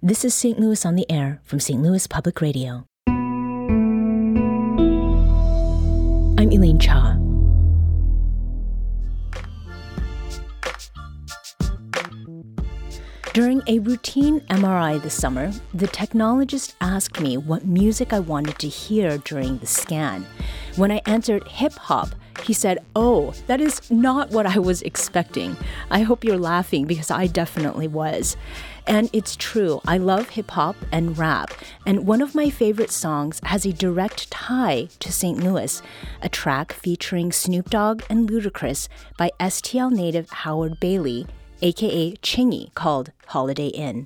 This is St. Louis on the Air from St. Louis Public Radio. I'm Elaine Cha. During a routine MRI this summer, the technologist asked me what music I wanted to hear during the scan. When I answered hip-hop, he said, "Oh, that is not what I was expecting." I hope you're laughing because I definitely was. And it's true, I love hip-hop and rap, and one of my favorite songs has a direct tie to St. Louis, a track featuring Snoop Dogg and Ludacris by STL native Howard Bailey, aka Chingy, called Holiday Inn.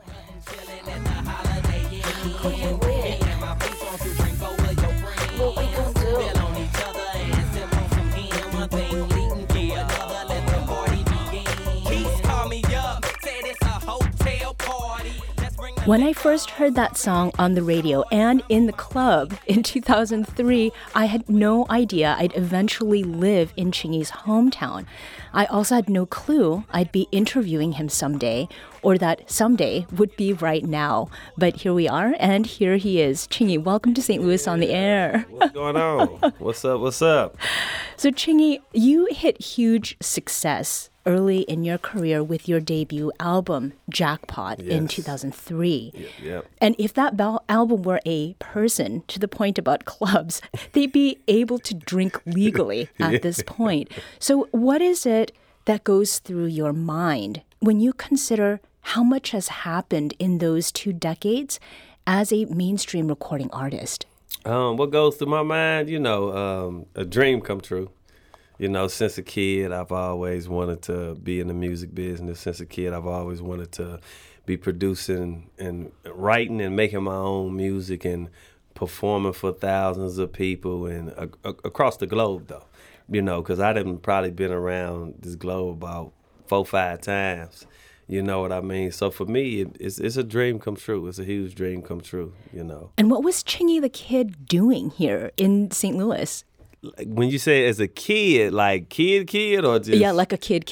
When I first heard that song on the radio and in the club in 2003, I had no idea I'd eventually live in Chingy's hometown. I also had no clue I'd be interviewing him someday, or that someday would be right now. But here we are, and here he is. Chingy, welcome to St. Louis on the Air. What's going on? What's up? What's up? So Chingy, you hit huge success early in your career with your debut album, Jackpot, in 2003. Yep. And if that album were a person, to the point about clubs, they'd be able to drink legally at this point. So what is it that goes through your mind when you consider how much has happened in those 2 decades as a mainstream recording artist? What goes through my mind, a dream come true. Since a kid, I've always wanted to be in the music business. Since a kid, I've always wanted to be producing and writing and making my own music and performing for thousands of people and across the globe, though. Because I done probably been around this globe about 4-5 times. You know what I mean? So for me, it's a dream come true. It's a huge dream come true, And what was Chingy the Kid doing here in St. Louis? When you say as a kid, like kid, or just... Yeah, like a kid.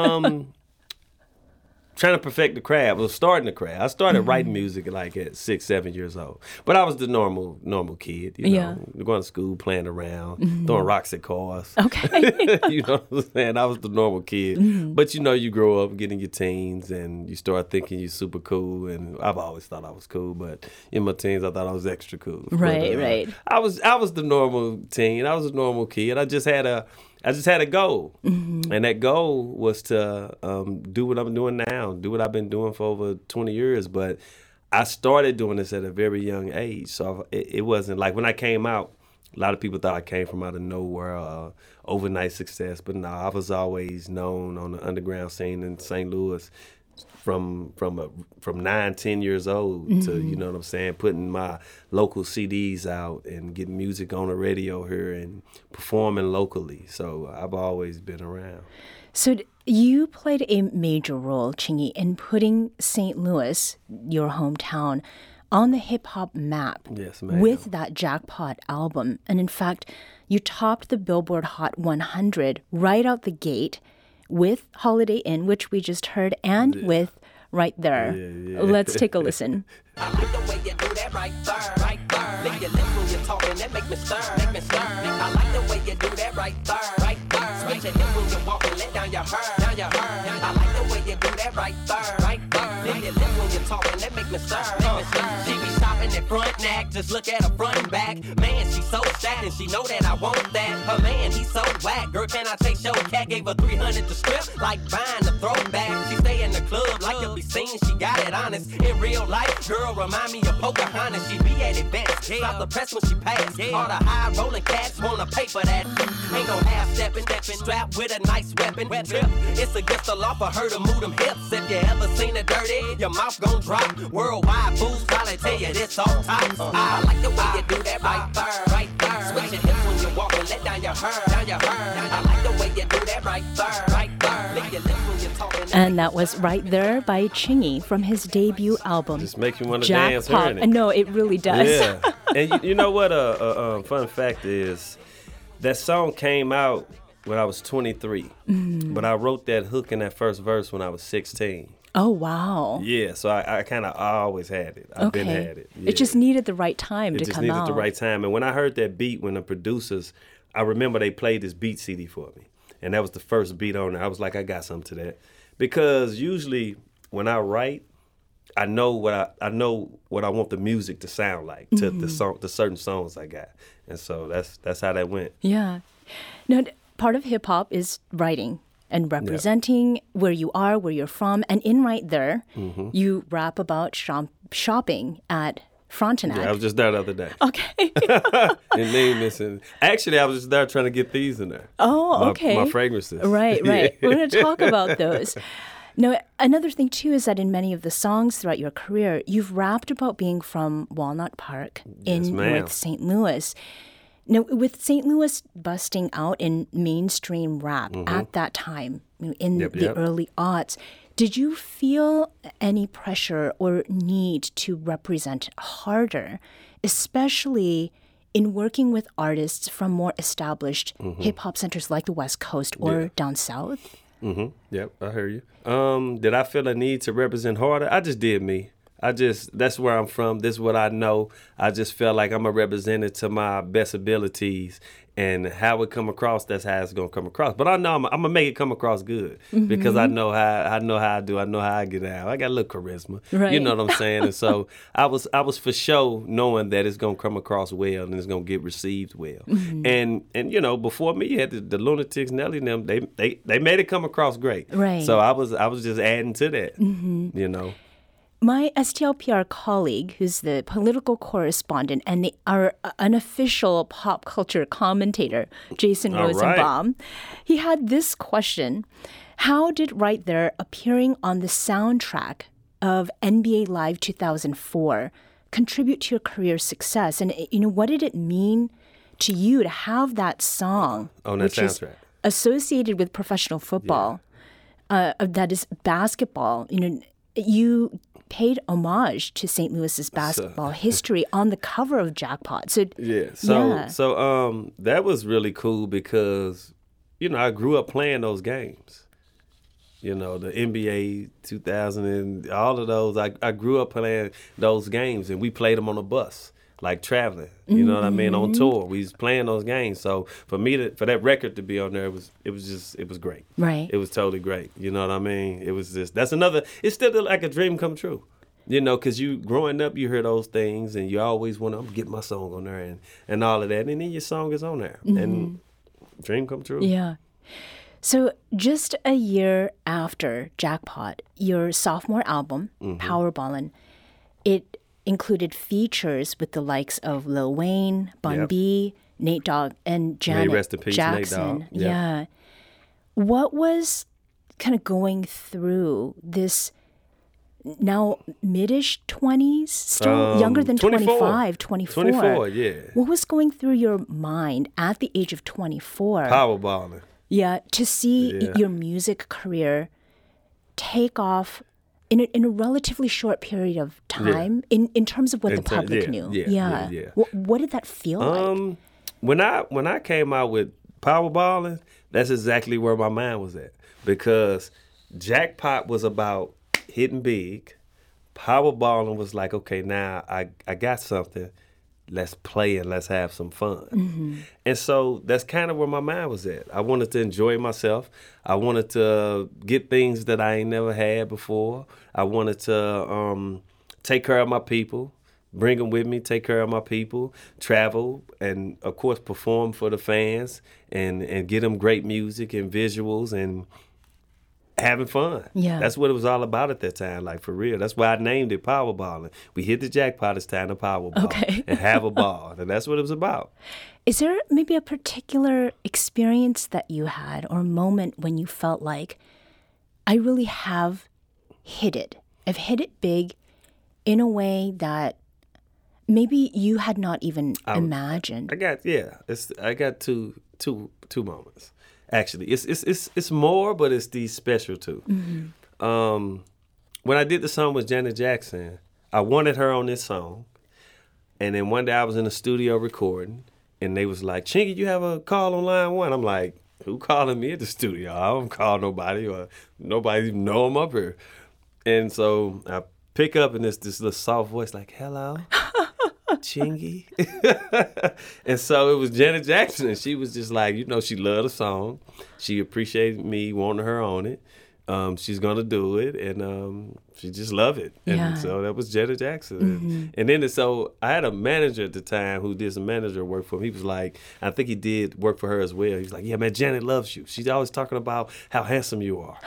Trying to perfect the craft. I was starting the craft. I started writing music like at 6, 7 years old. But I was the normal kid, going to school, playing around, throwing rocks at cars. Okay. You know what I'm saying? I was the normal kid. But you grow up, get in your teens, and you start thinking you're super cool. And I've always thought I was cool, but in my teens, I thought I was extra cool. Right, but, right. I was the normal teen. I was a normal kid. I just had a goal, and that goal was to do what I'm doing now, do what I've been doing for over 20 years. But I started doing this at a very young age, so it wasn't like when I came out, a lot of people thought I came from out of nowhere, overnight success. But no, I was always known on the underground scene in St. Louis from 9, 10 years old to, you know what I'm saying, putting my local CDs out and getting music on the radio here and performing locally. So I've always been around. So you played a major role, Chingy, in putting St. Louis, your hometown, on the hip-hop map. Yes, ma'am. With that Jackpot album. And in fact, you topped the Billboard Hot 100 right out the gate with Holiday Inn, which we just heard, and with Right There. Yeah. Let's take a listen. I like the way you do that right there. Lick your lips when you're talking, that make me stir. I like the way you do that right there. Switch your hips when you're walking, let down your hair. I like the way you do that right there. Lick your lips when you're talking, that make me stir. She be stopping at front neck, just look at her front and back. Man, she's so sad and she know that I want that. Her man, he's so whack. Girl, can I take your cat? Gave her 300 to strip, like buying the throwback. She stay in the club, like to be seen, she got it honest. In real life, girl, remind me of Pocahontas. She be at events, stop the press when she pass. All the high rolling cats wanna pay for that. Ain't no half stepping, strapped with a nice weapon. It's against the law for her to move them hips. If you ever seen her dirty, your mouth gon' drop. Worldwide fools probably tell you this all time. I like the way you do that right there. Switch your hips when you're walking, let down your hair. I like the way you do that right there. Lick your lips when you're talking. And that was Right There by Chingy from his debut album. Just makes me want to Jackpot. dance hearing it. No, it really does. Yeah. And you know what a fun fact is? That song came out when I was 23, but I wrote that hook in that first verse when I was 16. Oh, wow. Yeah, so I kind of always had it. I've been had it. Yeah. It just needed the right time It to just come needed out. the right time. And when I heard that beat, when the producers, I remember they played this beat CD for me. And that was the first beat on it. I was like, I got something to that. Because usually when I write, I know what I want the music to sound like to the certain songs I got. And so that's how that went. Yeah. Now, part of hip hop is writing and representing where you are, where you're from. And in Right There, you rap about shopping at Frontenac. Yeah, I was just there the other day. Okay. And name missing. Actually, I was just there trying to get these in there. Oh, okay. My fragrances. Right. Yeah. We're going to talk about those. Now, another thing, too, is that in many of the songs throughout your career, you've rapped about being from Walnut Park in North St. Louis. Now, with St. Louis busting out in mainstream rap at that time, in the early aughts, did you feel any pressure or need to represent harder, especially in working with artists from more established hip-hop centers like the West Coast or down south? Yep, I hear you. Did I feel a need to represent harder? I just did me. That's where I'm from. This is what I know. I just felt like I'm a representative to my best abilities, and how it come across, that's how it's going to come across. But I know I'm going to make it come across good because I know how I do. I know how I get out. I got a little charisma. Right. You know what I'm saying? And so I was for sure knowing that it's going to come across well and it's going to get received well. And you know, before me, you had the Lunatics, Nelly and them, they made it come across great. Right. So I was just adding to that, you know. My STLPR colleague, who's the political correspondent and our unofficial pop culture commentator, Jason Rosenbaum, he had this question. How did Right There appearing on the soundtrack of NBA Live 2004 contribute to your career success? And, what did it mean to you to have that song on that which soundtrack is associated with professional football, that is basketball? You paid homage to St. Louis's basketball history on the cover of Jackpot. So that was really cool because, I grew up playing those games. The NBA 2000 and all of those. I grew up playing those games, and we played them on a bus, like traveling. You know what I mean? On tour, we was playing those games. So for me, for that record to be on there, it was great. Right. It was totally great. You know what I mean? It was it's still like a dream come true. Because you growing up, you hear those things, and you always want to get my song on there and all of that, and then your song is on there, and dream come true. Yeah. So just a year after Jackpot, your sophomore album, Powerballin', it included features with the likes of Lil Wayne, Bun B, Nate Dogg, and Janet rest in peace, Jackson. Nate Dogg. Yeah. What was kind of going through this now mid-ish 20s, still younger than 25, 24? 24, yeah. What was going through your mind at the age of 24? Powerballing. Yeah, to see your music career take off in a relatively short period of time in terms of what the public knew. Yeah. What did that feel like? When I came out with Powerballing, that's exactly where my mind was at, because Jackpot was about hitting big. Powerballing was like, okay, now I got something. Let's play and let's have some fun. And so that's kind of where my mind was at. I wanted to enjoy myself. I wanted to get things that I ain't never had before. I wanted to take care of my people, bring them with me, take care of my people, travel, and, of course, perform for the fans and get them great music and visuals and having fun. Yeah. That's what it was all about at that time, like, for real. That's why I named it Powerballing. We hit the jackpot, it's time to Powerball and have a ball. And that's what it was about. Is there maybe a particular experience that you had or moment when you felt like, I really have hit it? I've hit it big in a way that maybe you had not even imagined. I got two moments. Actually, it's more, but it's these special too. When I did the song with Janet Jackson, I wanted her on this song, and then one day I was in the studio recording, and they was like, "Chinky, you have a call on line one?" I'm like, "Who calling me at the studio? I don't call nobody, or nobody even know I'm up here." And so I pick up and this little soft voice like, hello, Chingy. And so it was Janet Jackson. And she was just like, she loved the song. She appreciated me wanting her on it. She's going to do it. And she just loved it. And so that was Janet Jackson. And then so I had a manager at the time who did some manager work for him. He was like, I think he did work for her as well. He was like, yeah, man, Janet loves you. She's always talking about how handsome you are.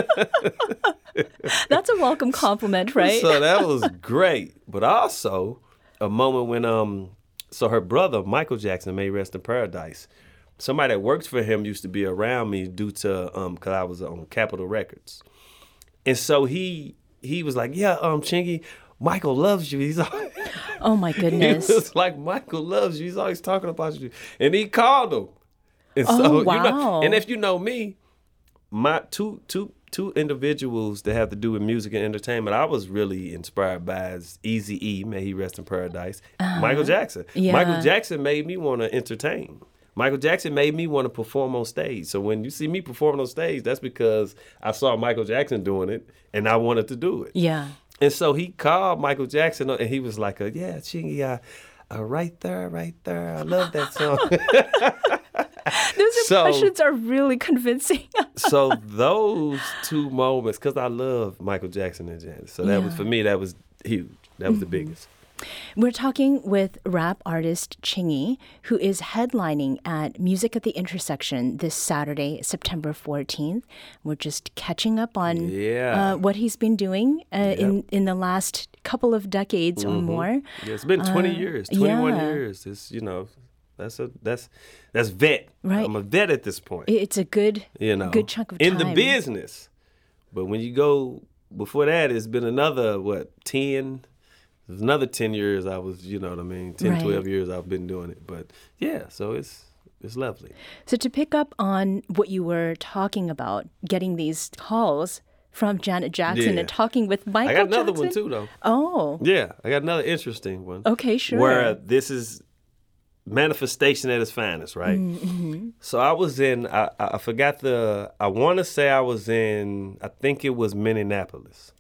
That's a welcome compliment, right? So that was great. But also a moment when so her brother, Michael Jackson, may rest in paradise. Somebody that works for him used to be around me due to because I was on Capitol Records. And so he was like, yeah, Chingy, Michael loves you. He's always, oh my goodness. He was like, Michael loves you. He's always talking about you. And he called him. And so, wow. And if you know me, my two individuals that have to do with music and entertainment, I was really inspired by is Eazy-E, may he rest in paradise, Michael Jackson. Yeah. Michael Jackson made me want to entertain. Michael Jackson made me want to perform on stage. So when you see me performing on stage, that's because I saw Michael Jackson doing it and I wanted to do it. Yeah. And so he called Michael Jackson and he was like, yeah, Chingy, right there. I love that song. Those impressions are really convincing. So those two moments, because I love Michael Jackson and Janet. So that was, for me, that was huge. That was the biggest. We're talking with rap artist Chingy, who is headlining at Music at the Intersection this Saturday, September 14th. We're just catching up on what he's been doing in the last couple of decades or more. Yeah, it's been 20 years, 21 years. It's, that's vet. Right. I'm a vet at this point. It's a good chunk of time. In the business. But when you go, before that, it's been another, 10 another 10 years I was, 10, 12 years I've been doing it. But yeah, so it's lovely. So to pick up on what you were talking about, getting these calls from Janet Jackson and talking with Michael Jackson. I got another one too, though. Oh. Yeah, I got another interesting one. Okay, sure. Where this is manifestation at its finest, right? Mm-hmm. So I was in, I forgot I want to say I was in, I think it was Minneapolis.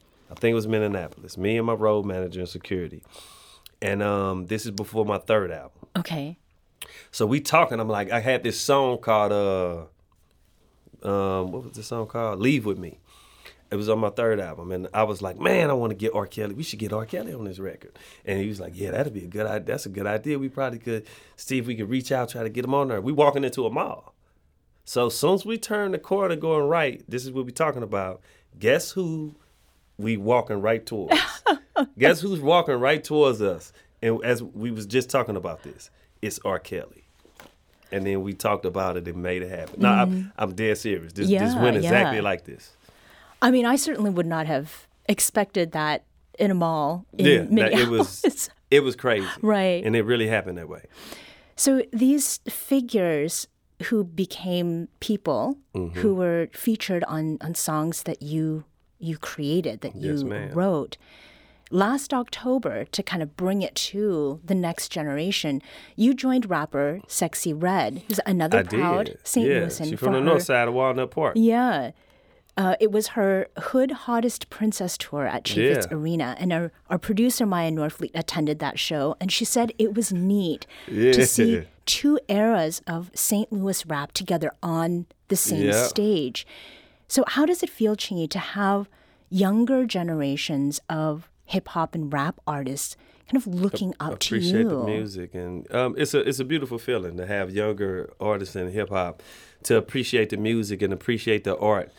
Me and my road manager and security. And this is before my third album. Okay. So we talking, I'm like, I had this song called, what was the song called? Leave With Me. It was on my third album. And I was like, man, I want to get R. Kelly. We should get R. Kelly on this record. And he was like, yeah, that'd be a good idea. That's a good idea. We probably could see if we could reach out, try to get him on there. We walking into a mall. So as soon as we turn the corner going right, this is what we talking about. Guess who we walking right towards? Guess who's walking right towards us? And as we was just talking about this, it's R. Kelly. And then we talked about it and made it happen. No, I'm dead serious. This went exactly like this. I mean, I certainly would not have expected that in a mall in Minneapolis. It was crazy. Right. And it really happened that way. So these figures who became people who were featured on songs that you created, that you wrote. Last October, to kind of bring it to the next generation, you joined rapper Sexyy Red, who's another proud St. Louisan. She's from the north side of Walnut Park. Yeah. It was her Hood Hottest Princess tour at Chaffetz Arena, and our producer, Maya Norfleet, attended that show, and she said it was neat to see two eras of St. Louis rap together on the same stage. So how does it feel, Chingy, to have younger generations of hip-hop and rap artists kind of looking up to you? Appreciate the music. And it's a beautiful feeling to have younger artists in hip-hop to appreciate the music and appreciate the art.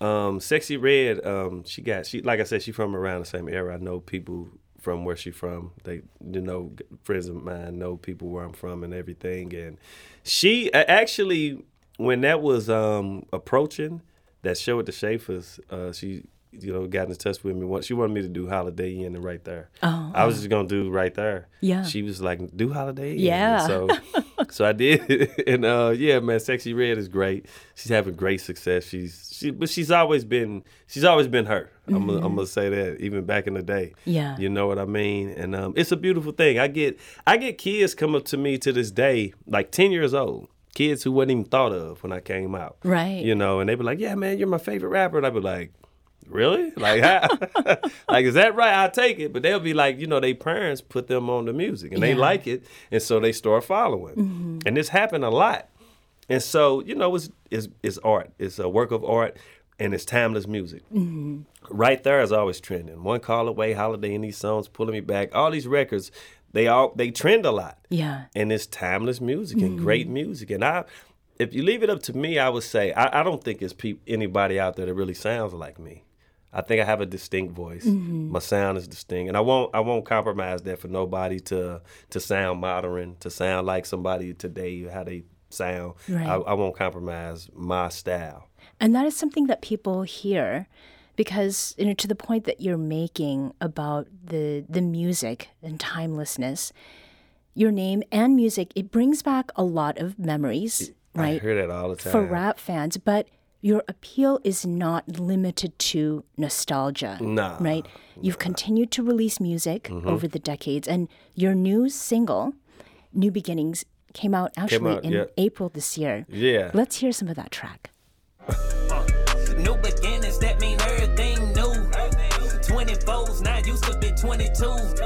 Sexyy Red, she like I said, she's from around the same era. I know people from where she's from. They, friends of mine know people where I'm from and everything. And she actually, when that was approaching, that show at the Schaefer's, she got in touch with me. She wanted me to do Holiday Inn and Right There. I was just going to do Right There. Yeah. She was like, do Holiday Inn. Yeah. So I did. And man, Sexyy Red is great. She's having great success. But she's always been her. I'm gonna say that, even back in the day. Yeah. You know what I mean? And it's a beautiful thing. I get kids come up to me to this day, like 10 years old. Kids who wasn't even thought of when I came out. Right. And they be like, yeah, man, you're my favorite rapper. And I be like, Really? Like, how? Like, is that right? I'll take it. But they'll be like, their parents put them on the music and they like it. And so they start following. And this happened a lot. And so, it's art. It's a work of art and it's timeless music. Right there is always trending. One Call Away, Holiday, and these songs pulling me back. All these records, they trend a lot. Yeah. And it's timeless music and great music. And if you leave it up to me, I would say, I don't think there's anybody out there that really sounds like me. I think I have a distinct voice. My sound is distinct, and I won't compromise that for nobody to sound modern, to sound like somebody today, how they sound. Right. I won't compromise my style. And that is something that people hear, because to the point that you're making about the music and timelessness, your name and music, it brings back a lot of memories, right? I hear that all the time. For rap fans, but your appeal is not limited to nostalgia, Nah, right? You've continued to release music over the decades, and your new single, New Beginnings, came out in April this year. Yeah. Let's hear some of that track. New beginnings, that mean everything new. 24s, now used to be 22.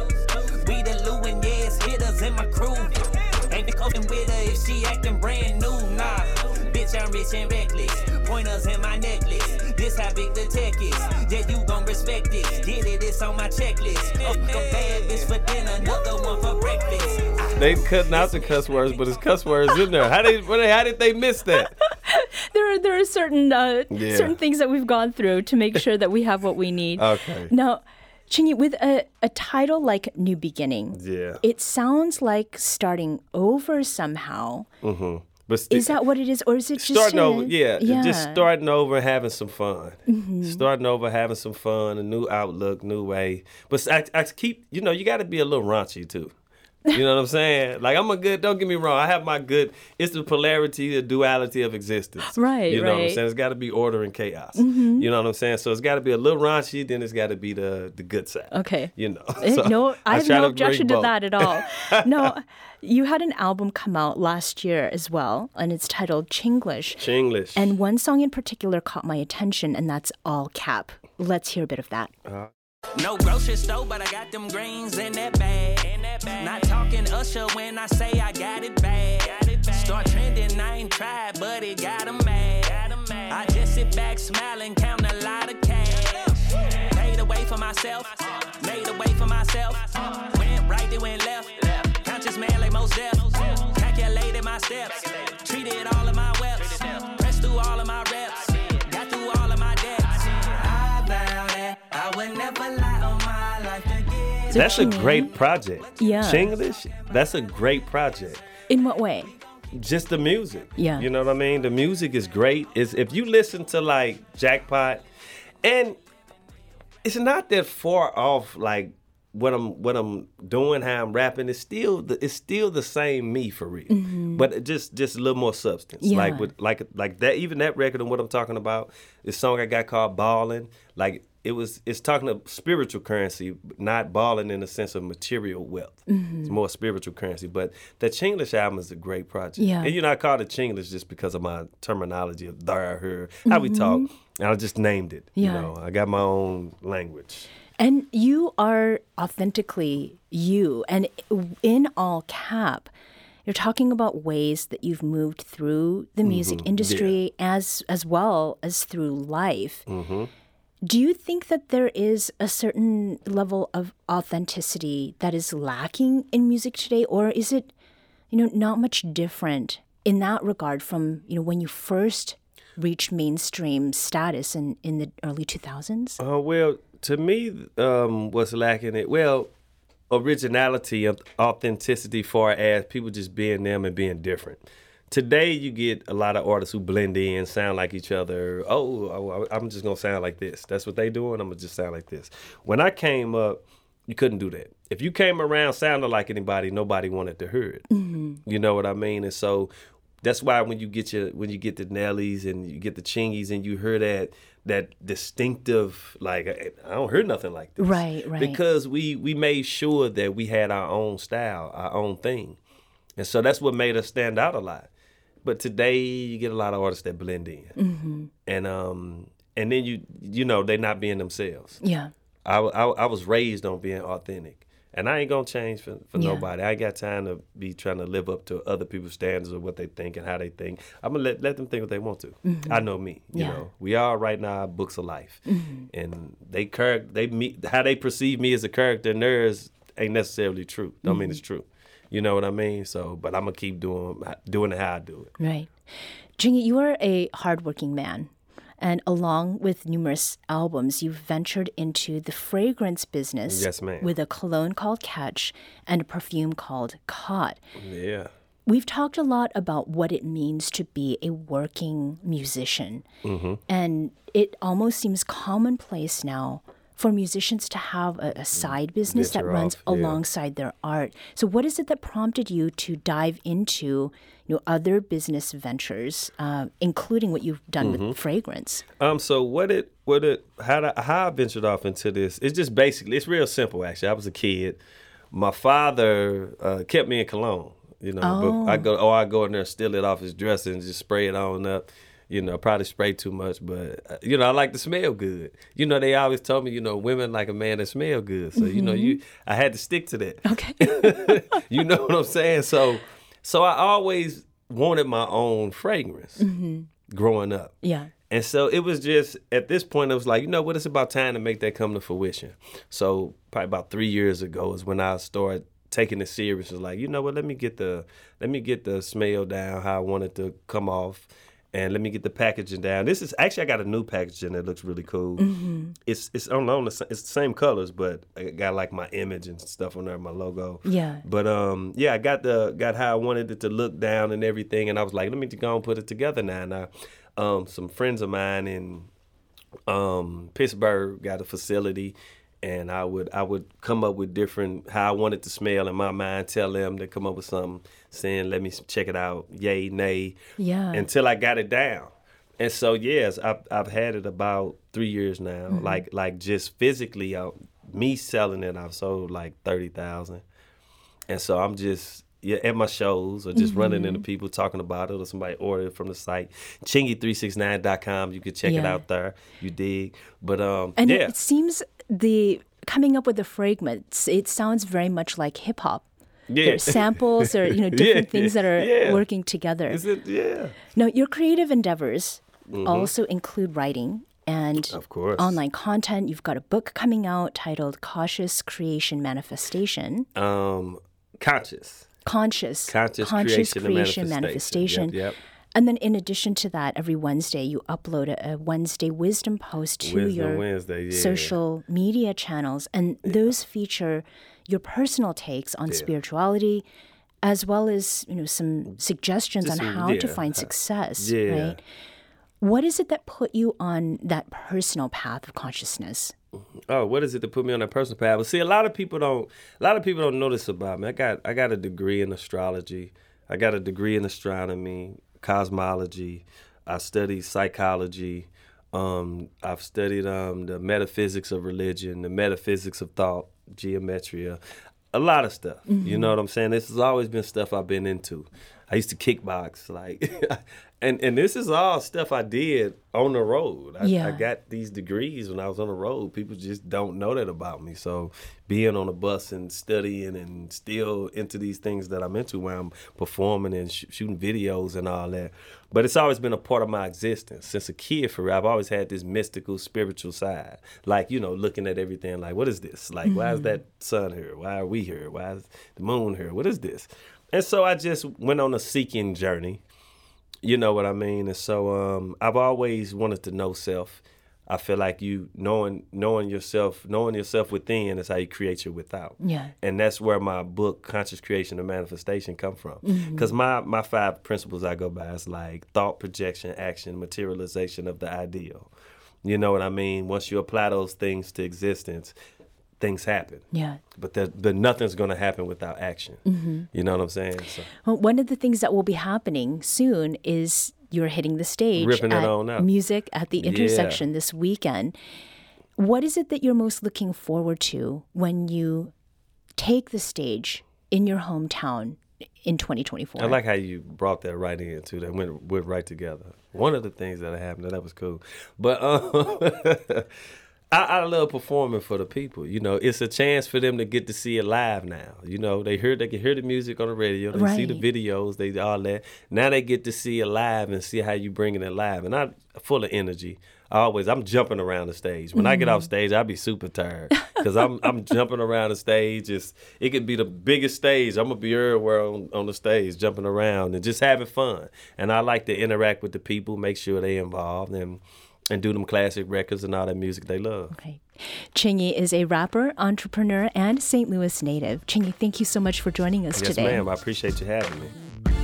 We the Lou and yes, hitters in my crew. Ain't be coping with her if she acting brand new, nah. Bitch, I'm rich and reckless. Pointers in my necklace. This how big the tech is. Yeah, you gon' respect it. Get it, it's on my checklist. Oh, a bad bitch for dinner, another one for breakfast. They cutting out the cuss words, but it's cuss words in there. How did they miss that? There are certain things that we've gone through to make sure that we have what we need. Okay. Now, Chingy, with a title like New Beginning, it sounds like starting over somehow. Mm-hmm. But is that what it is, or is it just starting over? Yeah, just starting over and having some fun. Starting over, having some fun, a new outlook, new way. But I keep, you got to be a little raunchy too. You know what I'm saying? Like, don't get me wrong, I have my good, it's the polarity, the duality of existence. Right, You know what I'm saying? It's got to be order and chaos. You know what I'm saying? So it's got to be a little raunchy, then it's got to be the good side. Okay. So no, I have try no to objection bring to that at all. No, you had an album come out last year as well, and it's titled Chinglish. Chinglish. And one song in particular caught my attention, and that's All Cap. Let's hear a bit of that. No grocery store, but I got them greens in that bag. Not talking Usher when I say I got it bad. Start trending, I ain't tried, but it got 'em mad. I just sit back smiling, count a lot of cash. Paid away for myself, made a way for myself. Went right, they went left. Conscious man like most deaf. Calculated my steps, treated all of my wealth. Pressed through all of my reps, got through all of my debts. I vow that I would never lie on my life again. That's a great project. Yeah. Chinglish, that's a great project. In what way? Just the music. Yeah. You know what I mean? The music is great. If you listen to like Jackpot, and it's not that far off like what I'm doing, how I'm rapping, it's still the same me for real. But just a little more substance. Yeah. Like that, even that record and what I'm talking about, this song I got called Ballin', like it's talking of spiritual currency, not balling in the sense of material wealth. It's more spiritual currency. But the Chinglish album is a great project. Yeah. And I called it Chinglish just because of my terminology of there, her, how we talk. And I just named it. Yeah. I got my own language. And you are authentically you. And in All Cap, you're talking about ways that you've moved through the music industry as well as through life. Do you think that there is a certain level of authenticity that is lacking in music today? Or is it, not much different in that regard from, when you first reached mainstream status in the early 2000s? Well, to me, what's lacking originality, authenticity, far as people just being them and being different. Today, you get a lot of artists who blend in, sound like each other. Oh, I'm just going to sound like this. That's what they doing. I'm going to just sound like this. When I came up, you couldn't do that. If you came around sounding like anybody, nobody wanted to hear it. You know what I mean? And so that's why when you get the Nellies and you get the Chingies and you hear that distinctive, like, I don't hear nothing like this. Right. Because we made sure that we had our own style, our own thing. And so that's what made us stand out a lot. But today, you get a lot of artists that blend in. And and then you know they not being themselves. Yeah. I was raised on being authentic, and I ain't gonna change for nobody. I ain't got time to be trying to live up to other people's standards of what they think and how they think. I'm gonna let them think what they want to. I know me. You know, we all writing our books of life, and how they perceive me as a character in theirs ain't necessarily true. Don't mean it's true. You know what I mean? So, but I'm gonna keep doing it how I do it. Right. Jingy, you are a hardworking man. And along with numerous albums, you've ventured into the fragrance business. Yes, ma'am. With a cologne called Catch and a perfume called Caught. Yeah. We've talked a lot about what it means to be a working musician. And it almost seems commonplace now for musicians to have a side business that runs alongside their art. So what is it that prompted you to dive into other business ventures, including what you've done with fragrance? So how I ventured off into this, it's just basically, it's real simple actually. I was a kid. My father kept me in cologne, but I go in there and steal it off his dresser and just spray it on up. Probably spray too much, but, I like to smell good. They always told me, women like a man that smell good. So, I had to stick to that. Okay. You know what I'm saying? So I always wanted my own fragrance growing up. Yeah. And so it was just, at this point, it was like, it's about time to make that come to fruition. So probably about 3 years ago is when I started taking it serious. It was like, let me get the smell down, how I want it to come off. And let me get the packaging down. This is actually, I got a new packaging that looks really cool. It's it's the same colors, but I got like my image and stuff on there, my logo. Yeah. But I got how I wanted it to look down and everything, and I was like, let me go and put it together now. Some friends of mine in Pittsburgh got a facility, and I would come up with different how I want it to smell in my mind. Tell them to come up with something, saying, "Let me check it out, yay, nay." Yeah. Until I got it down, and so yes, I've had it about 3 years now. Like just physically, me selling it, I've sold like 30,000, and so I'm just at my shows or just running into people talking about it, or somebody ordered it from the site, Chingy369.com. You can check it out there. You dig? But and it seems the coming up with the fragrance, it sounds very much like hip hop. Yeah. There's samples or different things that are working together. Is it? Yeah. Now, your creative endeavors also include writing and of course online content. You've got a book coming out titled Conscious Creation Manifestation. Conscious Creation Manifestation. Yep. And then in addition to that, every Wednesday you upload a Wednesday wisdom post to your social media channels. And those feature your personal takes on spirituality, as well as some suggestions on how to find success. Right? What is it that put you on that personal path of consciousness? Oh, what is it that put me on that personal path? Well, see, a lot of people don't know this about me. I got a degree in astrology. I got a degree in astronomy, cosmology. I studied psychology. I've studied the metaphysics of religion, the metaphysics of thought, geometria, a lot of stuff. You know what I'm saying? This has always been stuff I've been into. I used to kickbox, and this is all stuff I did on the road. I got these degrees when I was on the road. People just don't know that about me. So being on a bus and studying and still into these things that I'm into, where I'm performing and shooting videos and all that. But it's always been a part of my existence. Since a kid, for real, I've always had this mystical, spiritual side. Like, looking at everything like, what is this? Like, why is that sun here? Why are we here? Why is the moon here? What is this? And so I just went on a seeking journey. You know what I mean? And so I've always wanted to know self. I feel like knowing yourself within is how you create your without. Yeah. And that's where my book, Conscious Creation and Manifestation, come from. Because my 5 principles I go by is like thought, projection, action, materialization of the ideal. You know what I mean? Once you apply those things to existence, things happen. Yeah. But nothing's going to happen without action. You know what I'm saying? So. Well, one of the things that will be happening soon is you're hitting the stage Ripping at it on out. Music at the Intersection this weekend. What is it that you're most looking forward to when you take the stage in your hometown in 2024. I like how you brought that right in too. That went right together. One of the things that happened that was cool, but I love performing for the people. You know, it's a chance for them to get to see it live now. You know, they can hear the music on the radio, they see the videos, they all that. Now they get to see it live and see how you bringing it live. And I'm full of energy. I'm jumping around the stage. When I get off stage, I be super tired because I'm jumping around the stage. It could be the biggest stage. I'm gonna be everywhere on the stage, jumping around and just having fun. And I like to interact with the people, make sure they involved and do them classic records and all that music they love. Okay. Chingy is a rapper, entrepreneur, and St. Louis native. Chingy, thank you so much for joining us today. Yes, ma'am. I appreciate you having me.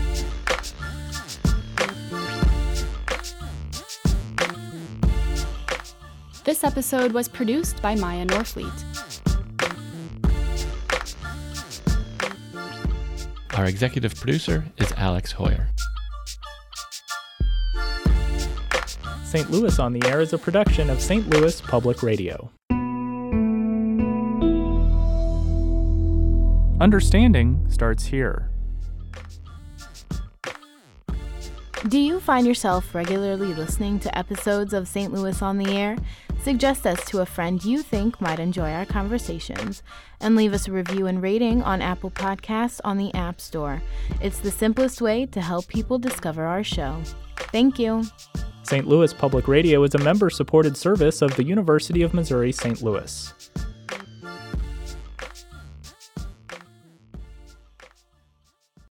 This episode was produced by Maya Norfleet. Our executive producer is Alex Hoyer. St. Louis on the Air is a production of St. Louis Public Radio. Understanding starts here. Do you find yourself regularly listening to episodes of St. Louis on the Air? Suggest us to a friend you think might enjoy our conversations, and leave us a review and rating on Apple Podcasts on the App Store. It's the simplest way to help people discover our show. Thank you. St. Louis Public Radio is a member-supported service of the University of Missouri St. Louis.